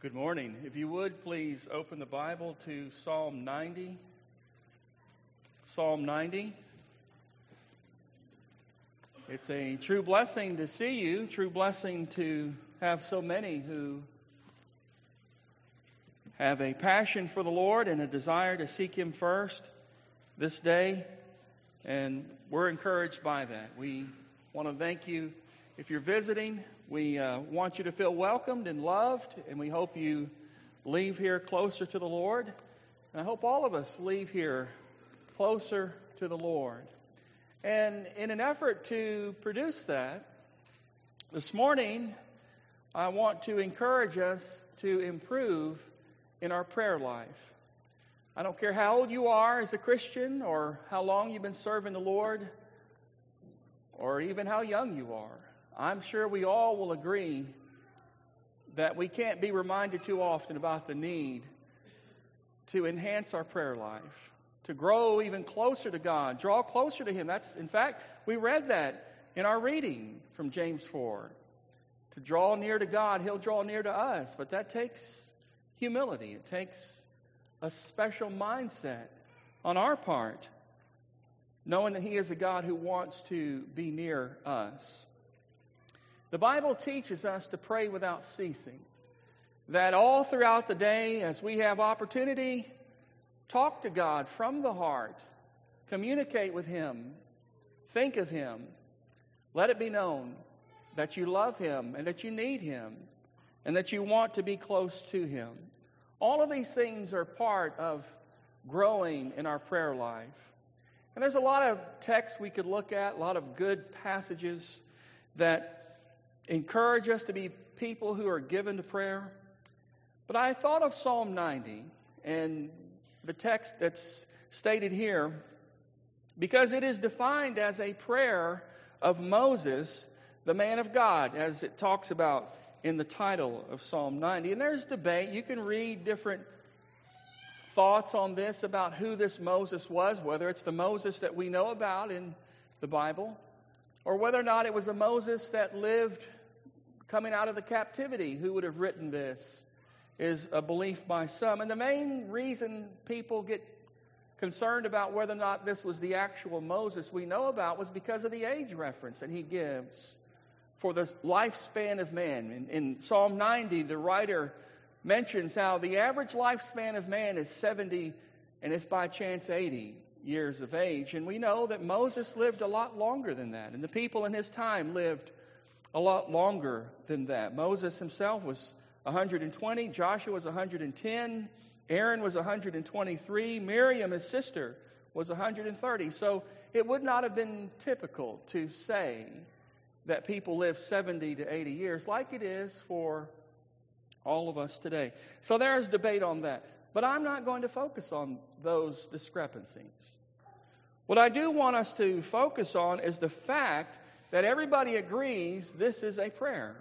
Good morning. If you would, please open the Bible to Psalm 90. Psalm 90. It's a true blessing to see you, true blessing to have so many who have a passion for the Lord and a desire to seek Him first this day. And we're encouraged by that. We want to thank you. If you're visiting, we want you to feel welcomed and loved, and we hope you leave here closer to the Lord. And I hope all of us leave here closer to the Lord. And in an effort to produce that, this morning, I want to encourage us to improve in our prayer life. I don't care how old you are as a Christian, or how long you've been serving the Lord, or even how young you are. I'm sure we all will agree that we can't be reminded too often about the need to enhance our prayer life, to grow even closer to God, draw closer to Him. In fact, we read that in our reading from James 4. To draw near to God, He'll draw near to us. But that takes humility. It takes a special mindset on our part, knowing that He is a God who wants to be near us. The Bible teaches us to pray without ceasing. That all throughout the day, as we have opportunity, talk to God from the heart. Communicate with Him. Think of Him. Let it be known that you love Him and that you need Him and that you want to be close to Him. All of these things are part of growing in our prayer life. And there's a lot of texts we could look at, a lot of good passages that encourage us to be people who are given to prayer. But I thought of Psalm 90 and the text that's stated here because it is defined as a prayer of Moses, the man of God, as it talks about in the title of Psalm 90. And there's debate. You can read different thoughts on this about who this Moses was, whether it's the Moses that we know about in the Bible, or whether or not it was a Moses that lived coming out of the captivity who would have written this, is a belief by some. And the main reason people get concerned about whether or not this was the actual Moses we know about was because of the age reference that he gives for the lifespan of man. In Psalm 90, the writer mentions how the average lifespan of man is 70, and if by chance 80 years of age. And we know that Moses lived a lot longer than that, and the people in his time lived a lot longer than that. Moses himself was 120, Joshua was 110, Aaron was 123, Miriam, his sister, was 130. So it would not have been typical to say that people live 70 to 80 years like it is for all of us today. So there's debate on that. But I'm not going to focus on those discrepancies. What I do want us to focus on is the fact that everybody agrees this is a prayer.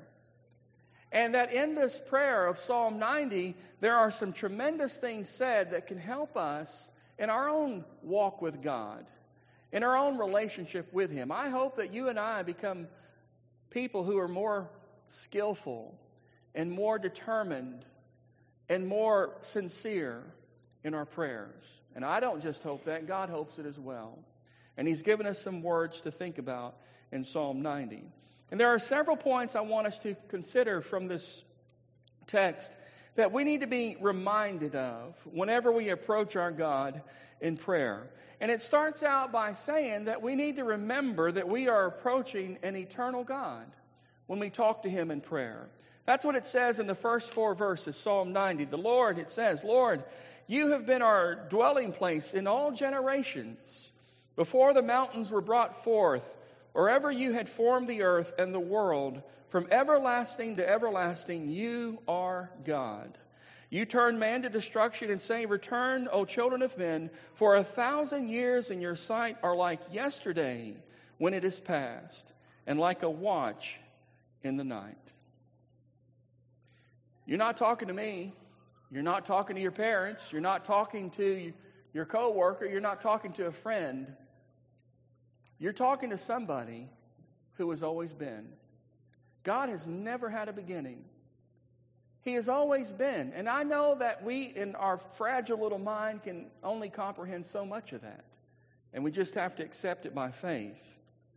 And that in this prayer of Psalm 90, there are some tremendous things said that can help us in our own walk with God, in our own relationship with Him. I hope that you and I become people who are more skillful and more determined and more sincere in our prayers. And I don't just hope that, God hopes it as well. And He's given us some words to think about in Psalm 90. And there are several points I want us to consider from this text that we need to be reminded of whenever we approach our God in prayer. And it starts out by saying that we need to remember that we are approaching an eternal God when we talk to Him in prayer. That's what it says in the first 4 verses, Psalm 90. The Lord, it says, Lord, you have been our dwelling place in all generations. Before the mountains were brought forth, or ever you had formed the earth and the world, from everlasting to everlasting, you are God. You turn man to destruction and say, return, O children of men, for 1,000 years in your sight are like yesterday when it is past, and like a watch in the night. You're not talking to me. You're not talking to your parents. You're not talking to your coworker. You're not talking to a friend. You're talking to somebody who has always been. God has never had a beginning. He has always been. And I know that we, in our fragile little mind, can only comprehend so much of that. And we just have to accept it by faith.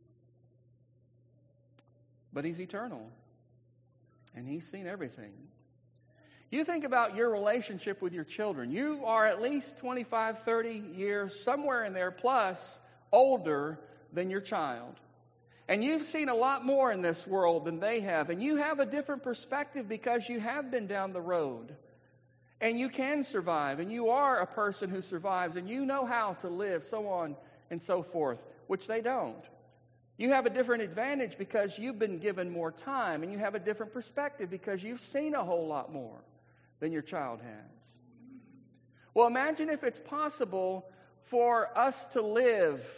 But He's eternal. And He's seen everything. You think about your relationship with your children. You are at least 25, 30 years, somewhere in there, plus older than your child. And you've seen a lot more in this world than they have. And you have a different perspective because you have been down the road. And you can survive. And you are a person who survives. And you know how to live, so on and so forth, which they don't. You have a different advantage because you've been given more time. And you have a different perspective because you've seen a whole lot more than your child has. Well, imagine if it's possible for us to live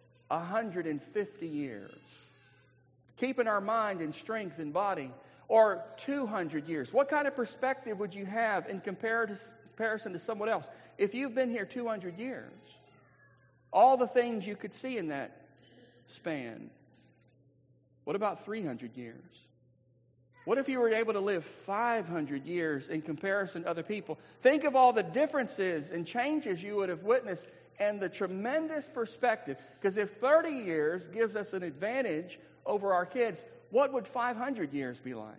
150 years, keeping our mind and strength and body, or 200 years. What kind of perspective would you have in comparison to someone else? If you've been here 200 years, all the things you could see in that span. What about 300 years? What if you were able to live 500 years in comparison to other people? Think of all the differences and changes you would have witnessed and the tremendous perspective. Because if 30 years gives us an advantage over our kids, what would 500 years be like?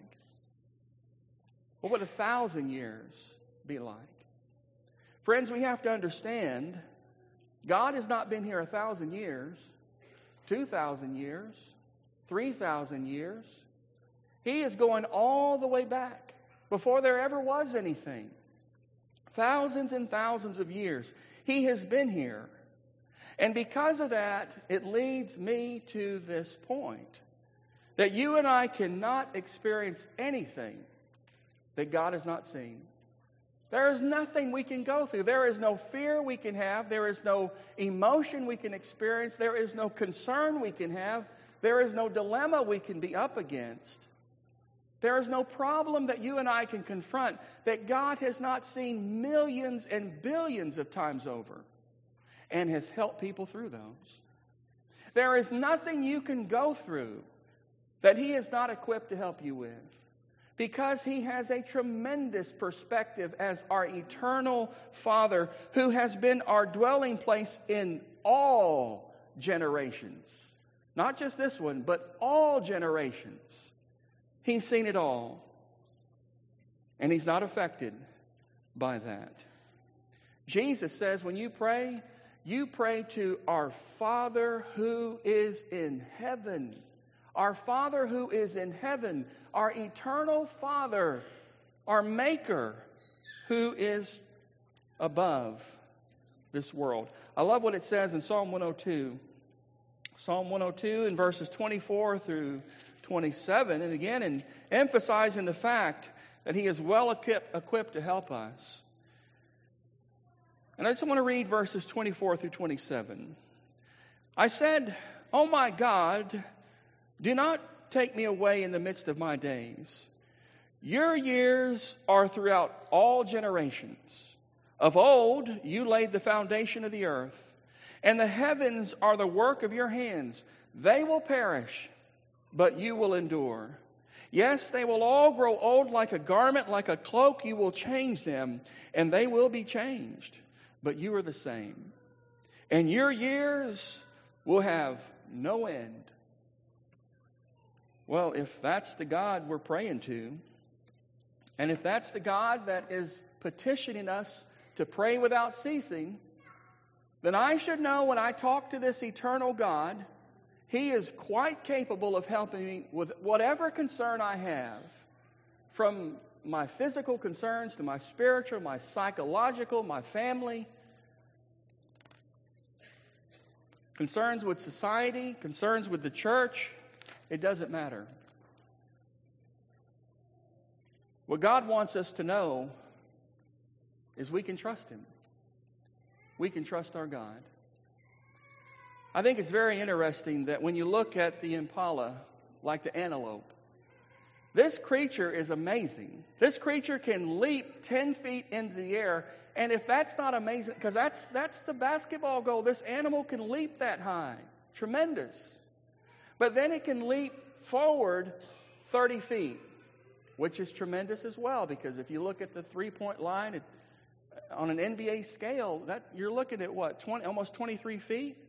What would 1,000 years be like? Friends, we have to understand, God has not been here 1,000 years, 2,000 years, 3,000 years. He is going all the way back, before there ever was anything. Thousands and thousands of years. He has been here. And because of that, it leads me to this point. That you and I cannot experience anything that God has not seen. There is nothing we can go through. There is no fear we can have. There is no emotion we can experience. There is no concern we can have. There is no dilemma we can be up against. There is no problem that you and I can confront that God has not seen millions and billions of times over and has helped people through those. There is nothing you can go through that He is not equipped to help you with, because He has a tremendous perspective as our eternal Father who has been our dwelling place in all generations. Not just this one, but all generations. He's seen it all. And He's not affected by that. Jesus says when you pray to our Father who is in heaven. Our Father who is in heaven. Our eternal Father. Our Maker who is above this world. I love what it says in Psalm 102. Psalm 102 in verses 24 through 27, and again, and emphasizing the fact that He is well equipped to help us. And I just want to read verses 24 through 27. I said, "Oh my God, do not take me away in the midst of my days. Your years are throughout all generations. Of old you laid the foundation of the earth, and the heavens are the work of your hands. They will perish, but you will endure. Yes, they will all grow old like a garment, like a cloak. You will change them, and they will be changed. But you are the same. And your years will have no end." Well, if that's the God we're praying to, and if that's the God that is petitioning us to pray without ceasing, then I should know when I talk to this eternal God, He is quite capable of helping me with whatever concern I have, from my physical concerns to my spiritual, my psychological, my family, concerns with society, concerns with the church. It doesn't matter. What God wants us to know is we can trust Him. We can trust our God. I think it's very interesting that when you look at the impala, like the antelope, this creature is amazing. This creature can leap 10 feet into the air. And if that's not amazing, because that's the basketball goal. This animal can leap that high. Tremendous. But then it can leap forward 30 feet. which is tremendous as well, because if you look at the three-point line on an NBA scale, you're looking at what, almost 23 feet?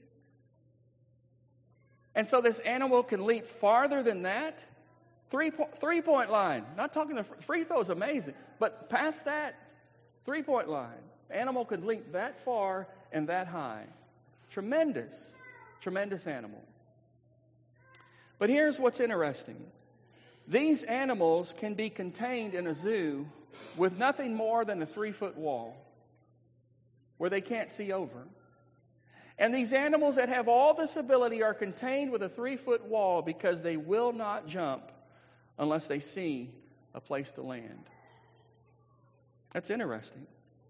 And so this animal can leap farther than that. Three-point line. Not talking the free throw is amazing, but past that, three-point line. Animal could leap that far and that high. Tremendous, tremendous animal. But here's what's interesting. These animals can be contained in a zoo with nothing more than a 3-foot wall where they can't see over. And these animals that have all this ability are contained with a 3-foot wall because they will not jump unless they see a place to land. That's interesting.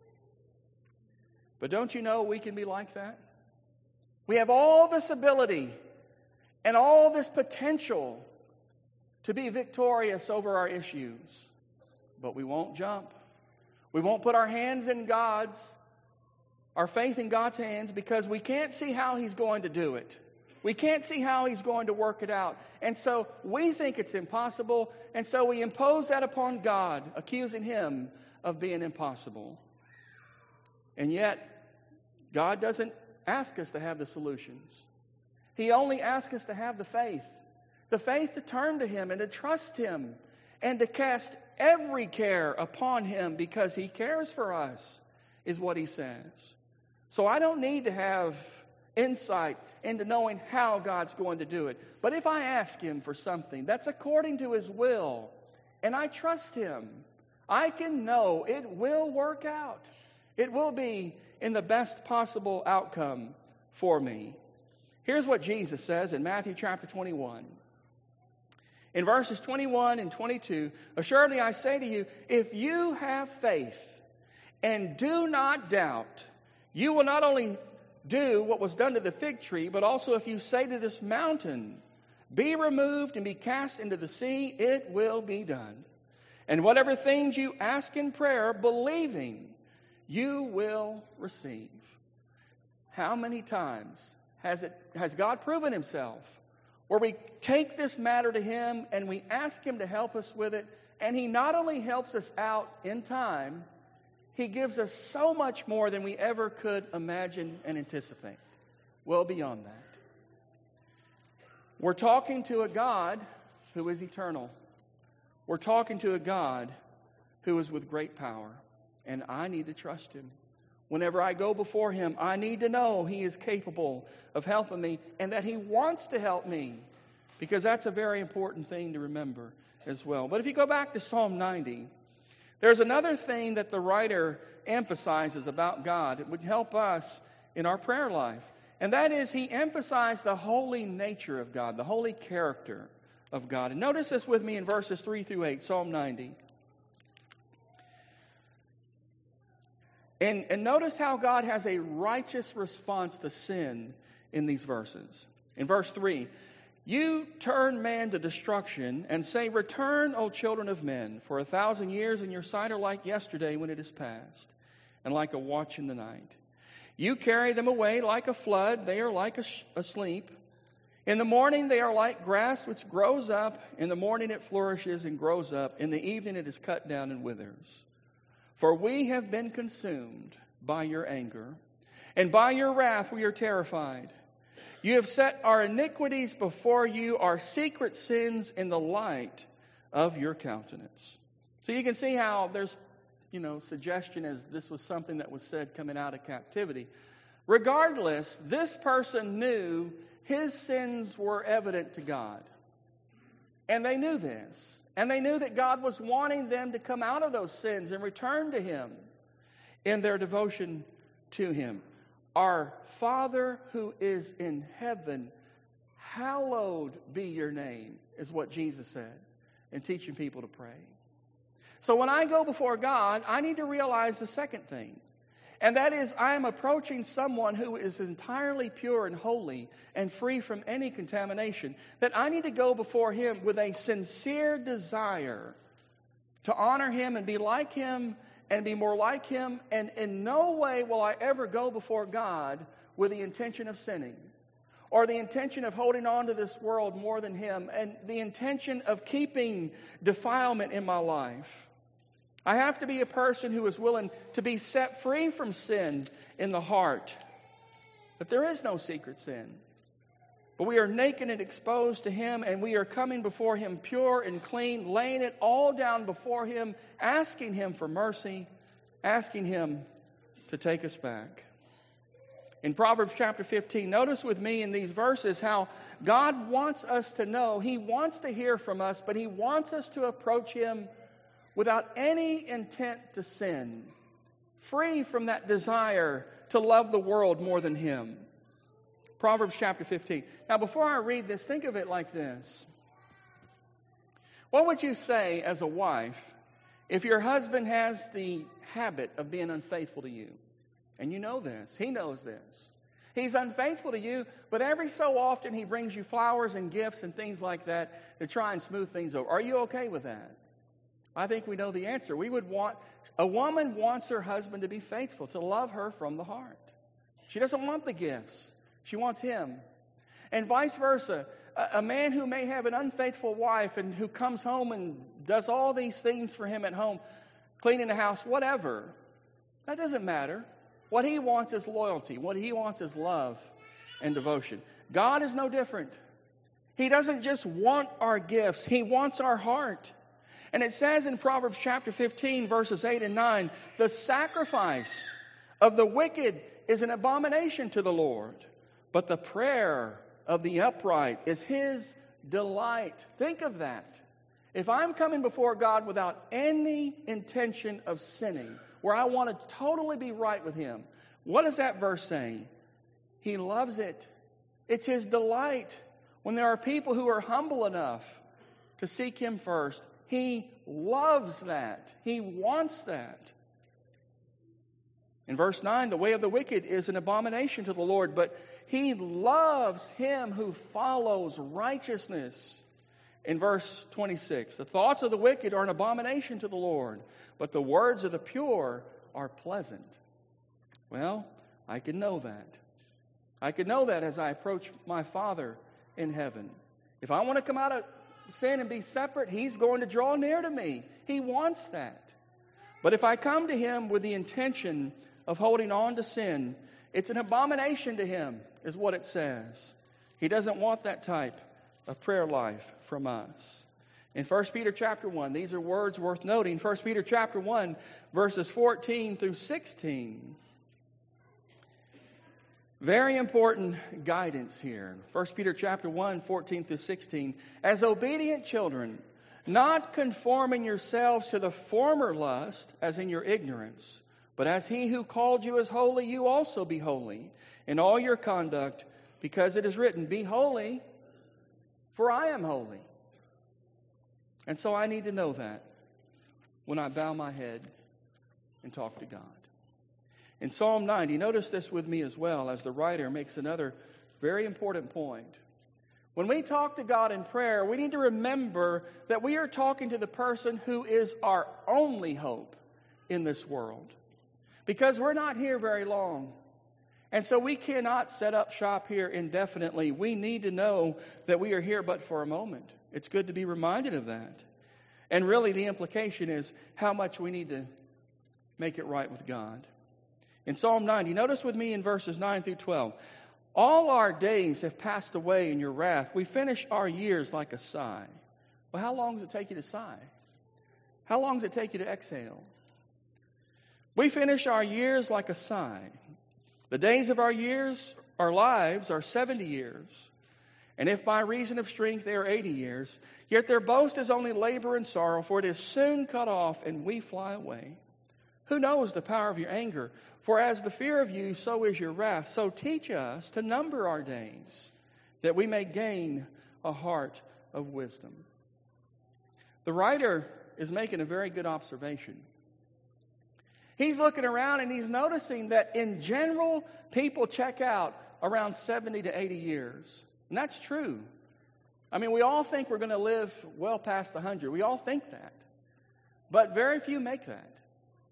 But don't you know we can be like that? We have all this ability and all this potential to be victorious over our issues. But we won't jump. We won't put our faith in God's hands, because we can't see how He's going to do it. We can't see how He's going to work it out. And so we think it's impossible, and so we impose that upon God, accusing Him of being impossible. And yet, God doesn't ask us to have the solutions. He only asks us to have the faith to turn to Him and to trust Him and to cast every care upon Him, because He cares for us, is what He says. So I don't need to have insight into knowing how God's going to do it. But if I ask Him for something that's according to His will, and I trust Him, I can know it will work out. It will be in the best possible outcome for me. Here's what Jesus says in Matthew chapter 21. In verses 21 and 22, assuredly I say to you, if you have faith and do not doubt, you will not only do what was done to the fig tree, but also if you say to this mountain, be removed and be cast into the sea, it will be done. And whatever things you ask in prayer, believing, you will receive. How many times has God proven Himself where we take this matter to Him and we ask Him to help us with it, and He not only helps us out in time, He gives us so much more than we ever could imagine and anticipate. Well beyond that. We're talking to a God who is eternal. We're talking to a God who is with great power. And I need to trust Him. Whenever I go before Him, I need to know He is capable of helping me and that He wants to help me, because that's a very important thing to remember as well. But if you go back to Psalm 90, there's another thing that the writer emphasizes about God. It would help us in our prayer life. And that is, he emphasized the holy nature of God, the holy character of God. And notice this with me in verses 3 through 8, Psalm 90. And notice how God has a righteous response to sin in these verses. In verse 3, you turn man to destruction and say, return, O children of men, for 1,000 years in your sight are like yesterday when it is past, and like a watch in the night. You carry them away like a flood, they are like asleep. In the morning they are like grass which grows up. In the morning it flourishes and grows up. In the evening it is cut down and withers. For we have been consumed by your anger, and by your wrath we are terrified. You have set our iniquities before you, our secret sins in the light of your countenance. So you can see how there's, suggestion as this was something that was said coming out of captivity. Regardless, this person knew his sins were evident to God. And they knew this. And they knew that God was wanting them to come out of those sins and return to Him in their devotion to Him. Our Father who is in heaven, hallowed be your name, is what Jesus said in teaching people to pray. So when I go before God, I need to realize the second thing. And that is, I am approaching someone who is entirely pure and holy and free from any contamination. That I need to go before Him with a sincere desire to honor Him and be like Him and be more like Him. And in no way will I ever go before God with the intention of sinning or the intention of holding on to this world more than Him, and the intention of keeping defilement in my life. I have to be a person who is willing to be set free from sin in the heart. But there is no secret sin. But we are naked and exposed to Him, and we are coming before Him pure and clean, laying it all down before Him, asking Him for mercy, asking Him to take us back. In Proverbs chapter 15, notice with me in these verses how God wants us to know. He wants to hear from us, but He wants us to approach Him without any intent to sin, free from that desire to love the world more than Him. Proverbs chapter 15. Now, before I read this, think of it like this. What would you say as a wife if your husband has the habit of being unfaithful to you? And you know this. He knows this. He's unfaithful to you, but every so often he brings you flowers and gifts and things like that to try and smooth things over. Are you okay with that? I think we know the answer. A woman wants her husband to be faithful, to love her from the heart. She doesn't want the gifts. She wants him. And vice versa. A man who may have an unfaithful wife and who comes home and does all these things for him at home, cleaning the house, whatever, that doesn't matter. What he wants is loyalty. What he wants is love and devotion. God is no different. He doesn't just want our gifts. He wants our heart. And it says in Proverbs chapter 15, verses 8 and 9, the sacrifice of the wicked is an abomination to the Lord, but the prayer of the upright is His delight. Think of that. If I'm coming before God without any intention of sinning, where I want to totally be right with Him, what does that verse say? He loves it. It's His delight. When there are people who are humble enough to seek Him first, He loves that. He wants that. In verse 9, the way of the wicked is an abomination to the Lord, but He loves him who follows righteousness. In verse 26, the thoughts of the wicked are an abomination to the Lord, but the words of the pure are pleasant. Well, I can know that. I can know that as I approach my Father in heaven. If I want to come out of sin and be separate, He's going to draw near to me. He wants that. But if I come to Him with the intention of holding on to sin, it's an abomination to Him, is what it says. He doesn't want that type of prayer life from us. In 1 Peter chapter 1, these are words worth noting. 1 Peter chapter 1, verses 14 through 16. Very important guidance here. 1 Peter chapter 1, 14 through 16. As obedient children, not conforming yourselves to the former lust, as in your ignorance, but as He who called you is holy, you also be holy in all your conduct, because it is written, be holy, for I am holy. And so I need to know that when I bow my head and talk to God. In Psalm 90, notice this with me as well, as the writer makes another very important point. When we talk to God in prayer, we need to remember that we are talking to the person who is our only hope in this world. Because we're not here very long. And so we cannot set up shop here indefinitely. We need to know that we are here but for a moment. It's good to be reminded of that. And really the implication is how much we need to make it right with God. In Psalm 90, notice with me in verses 9 through 12. All our days have passed away in your wrath. We finish our years like a sigh. Well, how long does it take you to sigh? How long does it take you to exhale? We finish our years like a sigh. The days of our lives are 70 years. And if by reason of strength they are 80 years, yet their boast is only labor and sorrow, for it is soon cut off and we fly away. Who knows the power of your anger? For as the fear of you, so is your wrath. So teach us to number our days, that we may gain a heart of wisdom. The writer is making a very good observation. He's looking around and he's noticing that in general, people check out around 70 to 80 years. And that's true. I mean, we all think we're going to live well past 100. We all think that. But very few make that.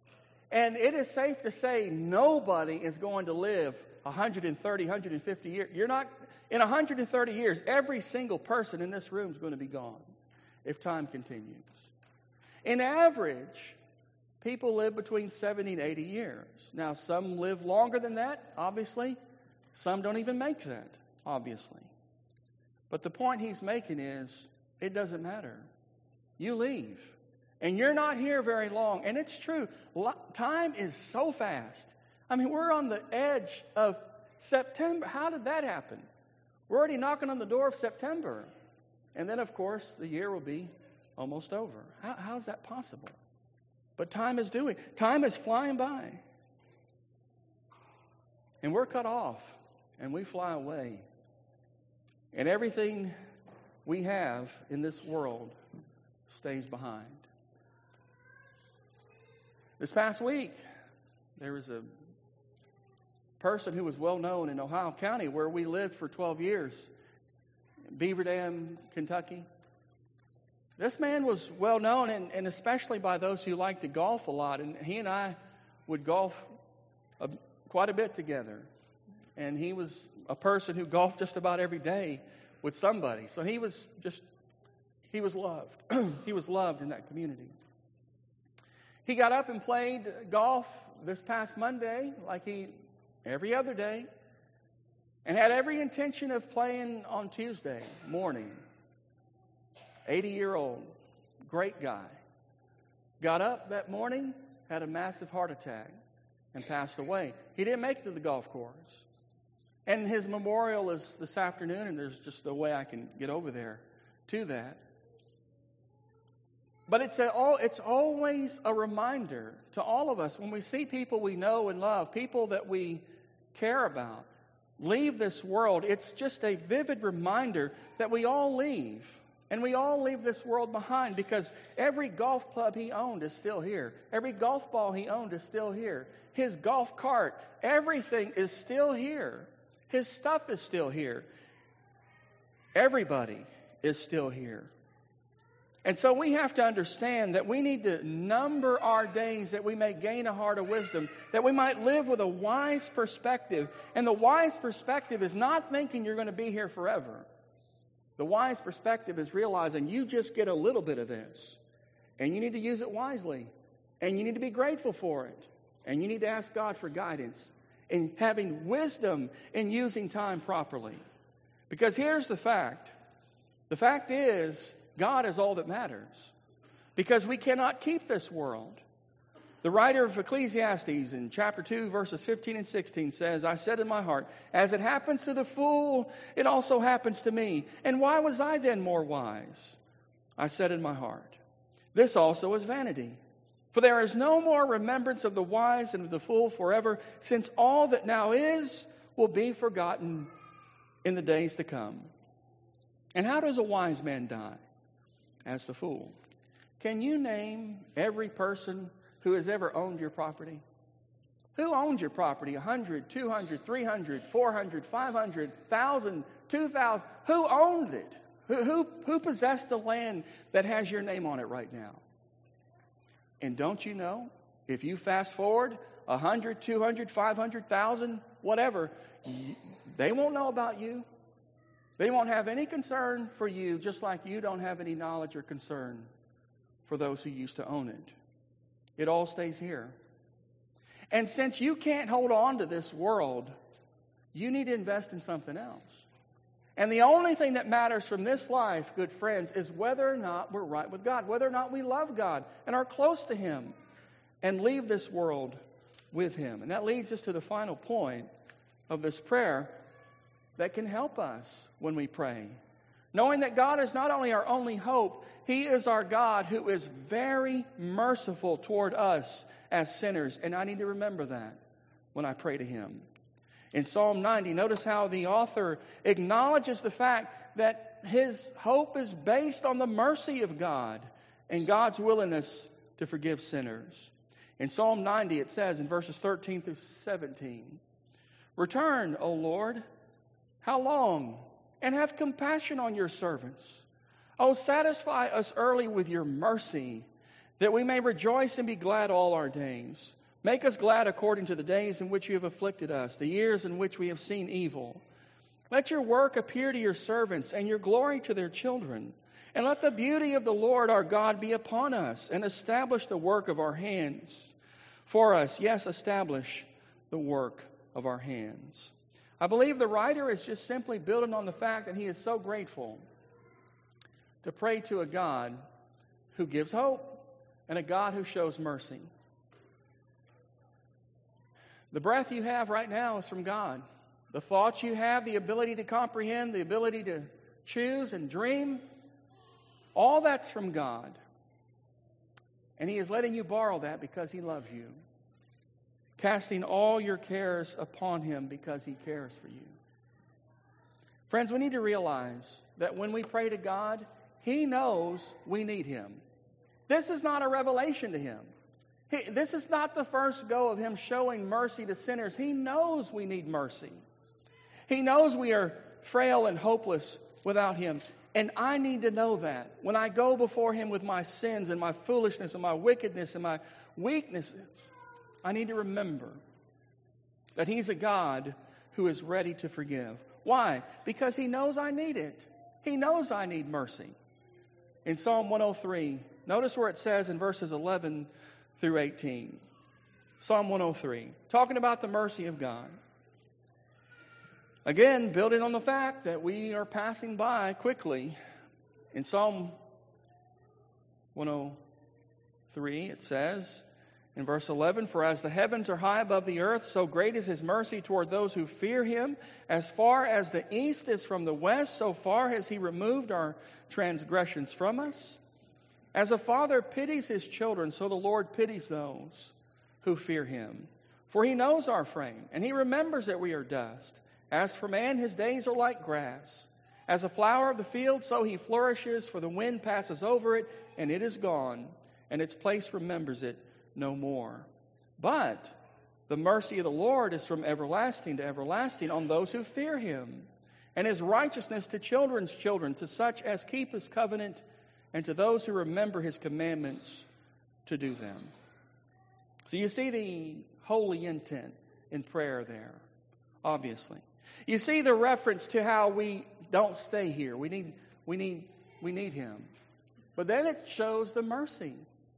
And it is safe to say nobody is going to live 130, 150 years. You're not, in 130 years, every single person in this room is going to be gone if time continues. In average, people live between 70 and 80 years. Now, some live longer than that, obviously. Some don't even make that, obviously. But the point he's making is, it doesn't matter. You leave. And you're not here very long. And it's true. Time is so fast. I mean, we're on the edge of September. How did that happen? We're already knocking on the door of September. And then, of course, the year will be almost over. How's that possible? But time is flying by. And we're cut off. And we fly away. And everything we have in this world stays behind. This past week, there was a person who was well known in Ohio County where we lived for 12 years, Beaver Dam, Kentucky. This man was well known, and especially by those who like to golf a lot. And he and I would golf quite a bit together. And he was a person who golfed just about every day with somebody. So he was loved. He was loved in that community. He got up and played golf this past Monday, like every other day, and had every intention of playing on Tuesday morning. 80-year-old, great guy. Got up that morning, had a massive heart attack, and passed away. He didn't make it to the golf course. And his memorial is this afternoon, and there's just no way I can get over there to that. But it's always a reminder to all of us when we see people we know and love, people that we care about, leave this world. It's just a vivid reminder that we all leave. And we all leave this world behind because every golf club he owned is still here. Every golf ball he owned is still here. His golf cart, everything is still here. His stuff is still here. Everybody is still here. And so we have to understand that we need to number our days that we may gain a heart of wisdom, that we might live with a wise perspective. And the wise perspective is not thinking you're going to be here forever. The wise perspective is realizing you just get a little bit of this, and you need to use it wisely, and you need to be grateful for it, and you need to ask God for guidance in having wisdom in using time properly. Because here's the fact. The fact is, God is all that matters. Because we cannot keep this world. The writer of Ecclesiastes in chapter 2, verses 15 and 16 says, I said in my heart, as it happens to the fool, it also happens to me. And why was I then more wise? I said in my heart, this also is vanity. For there is no more remembrance of the wise and of the fool forever, since all that now is will be forgotten in the days to come. And how does a wise man die? As the fool. Can you name every person who has ever owned your property? Who owns your property? 100, 200, 300, 400, 500, 1,000, 2,000. Who owned it? Who possessed the land that has your name on it right now? And don't you know, if you fast forward 100, 200, 500,000, whatever, they won't know about you. They won't have any concern for you, just like you don't have any knowledge or concern for those who used to own it. It all stays here. And since you can't hold on to this world, you need to invest in something else. And the only thing that matters from this life, good friends, is whether or not we're right with God, whether or not we love God and are close to Him and leave this world with Him. And that leads us to the final point of this prayer that can help us when we pray. Knowing that God is not only our only hope, He is our God who is very merciful toward us as sinners. And I need to remember that when I pray to Him. In Psalm 90, notice how the author acknowledges the fact that his hope is based on the mercy of God and God's willingness to forgive sinners. In Psalm 90, it says in verses 13 through 17, Return, O Lord, how long? And have compassion on your servants. Oh, satisfy us early with your mercy, that we may rejoice and be glad all our days. Make us glad according to the days in which you have afflicted us, the years in which we have seen evil. Let your work appear to your servants, and your glory to their children. And let the beauty of the Lord our God be upon us, and establish the work of our hands for us. Yes, establish the work of our hands. I believe the writer is just simply building on the fact that he is so grateful to pray to a God who gives hope and a God who shows mercy. The breath you have right now is from God. The thoughts you have, the ability to comprehend, the ability to choose and dream, all that's from God. And He is letting you borrow that because He loves you. Casting all your cares upon Him because He cares for you. Friends, we need to realize that when we pray to God, He knows we need Him. This is not a revelation to Him. This is not the first go of Him showing mercy to sinners. He knows we need mercy. He knows we are frail and hopeless without Him. And I need to know that. When I go before Him with my sins and my foolishness and my wickedness and my weaknesses, I need to remember that He's a God who is ready to forgive. Why? Because He knows I need it. He knows I need mercy. In Psalm 103, notice where it says in verses 11 through 18. Psalm 103, talking about the mercy of God. Again, building on the fact that we are passing by quickly. In Psalm 103, it says in verse 11, "For as the heavens are high above the earth, so great is His mercy toward those who fear Him. As far as the east is from the west, so far has He removed our transgressions from us. As a father pities his children, so the Lord pities those who fear Him. For He knows our frame, and He remembers that we are dust. As for man, his days are like grass. As a flower of the field, so he flourishes, for the wind passes over it, and it is gone, and its place remembers it no more. But the mercy of the Lord is from everlasting to everlasting on those who fear Him, and His righteousness to children's children, to such as keep His covenant, and to those who remember His commandments to do them." So you see the holy intent in prayer there, obviously. You see the reference to how we don't stay here. We need Him. But then it shows the mercy.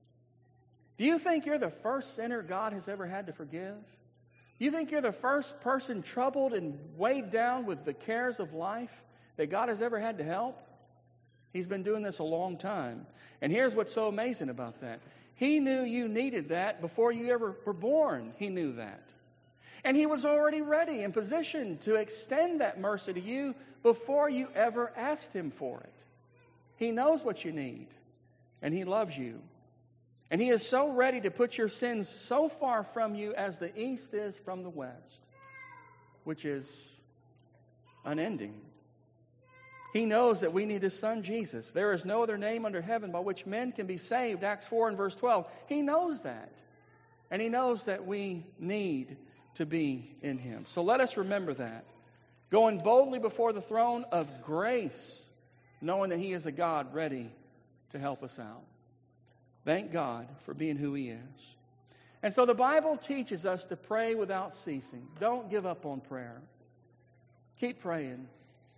Do you think you're the first sinner God has ever had to forgive? Do you think you're the first person troubled and weighed down with the cares of life that God has ever had to help? He's been doing this a long time. And here's what's so amazing about that. He knew you needed that before you ever were born. He knew that. And He was already ready and positioned to extend that mercy to you before you ever asked Him for it. He knows what you need, and He loves you. And He is so ready to put your sins so far from you as the east is from the west, which is unending. He knows that we need His Son, Jesus. There is no other name under heaven by which men can be saved. Acts 4 and verse 12. He knows that. And He knows that we need to be in Him. So let us remember that. Going boldly before the throne of grace, knowing that He is a God ready to help us out. Thank God for being who He is. And so the Bible teaches us to pray without ceasing. Don't give up on prayer. Keep praying.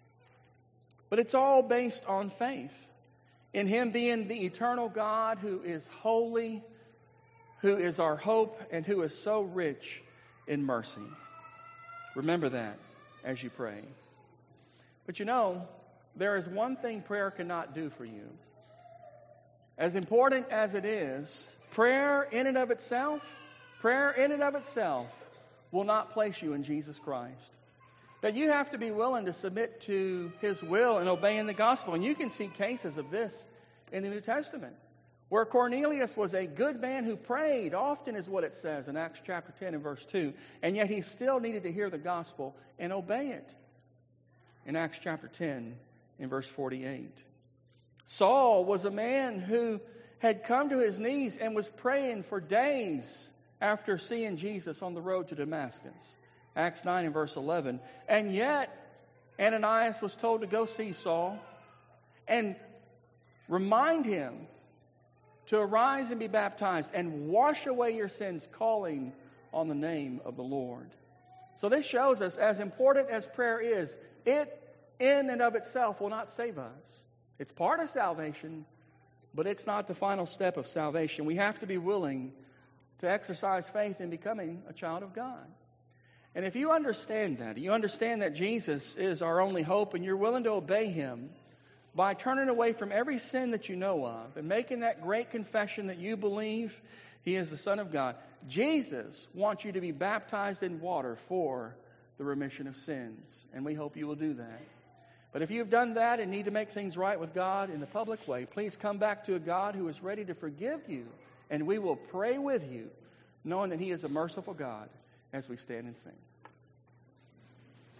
But it's all based on faith in Him being the eternal God who is holy, who is our hope, and who is so rich in mercy. Remember that as you pray. But you know, there is one thing prayer cannot do for you. As important as it is, prayer in and of itself will not place you in Jesus Christ. That you have to be willing to submit to His will and obeying the gospel. And you can see cases of this in the New Testament, where Cornelius was a good man who prayed, often is what it says in Acts chapter 10 and verse 2. And yet he still needed to hear the gospel and obey it. In Acts chapter 10 in verse 48. Saul was a man who had come to his knees and was praying for days after seeing Jesus on the road to Damascus. Acts 9 and verse 11. And yet, Ananias was told to go see Saul and remind him to arise and be baptized and wash away your sins, calling on the name of the Lord. So this shows us, as important as prayer is, it in and of itself will not save us. It's part of salvation, but it's not the final step of salvation. We have to be willing to exercise faith in becoming a child of God. And if you understand that Jesus is our only hope, and you're willing to obey Him by turning away from every sin that you know of and making that great confession that you believe He is the Son of God, Jesus wants you to be baptized in water for the remission of sins. And we hope you will do that. But if you've done that and need to make things right with God in the public way, please come back to a God who is ready to forgive you. And we will pray with you, knowing that He is a merciful God, as we stand and sing.